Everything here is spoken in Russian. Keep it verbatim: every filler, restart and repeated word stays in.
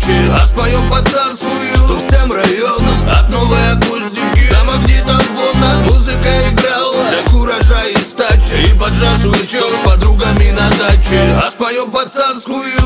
даче. А споем по-царскую, что всем районам от новой акустики. Там магнитофона музыка играла для куража и стачи. И под жажу и чё с подругами на даче. А споем по-царскую,